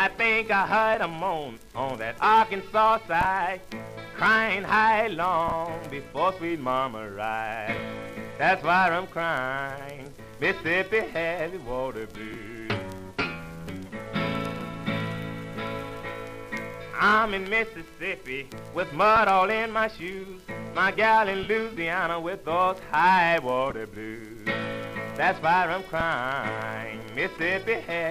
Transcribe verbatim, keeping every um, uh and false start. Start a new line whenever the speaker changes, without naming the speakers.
I think I heard a moan on that Arkansas side, crying high long before sweet mama arrived. That's why I'm crying, Mississippi heavy water blues. I'm in Mississippi with mud all in my shoes, my gal in Louisiana with those high water blues. That's why I'm crying, Mississippi heavy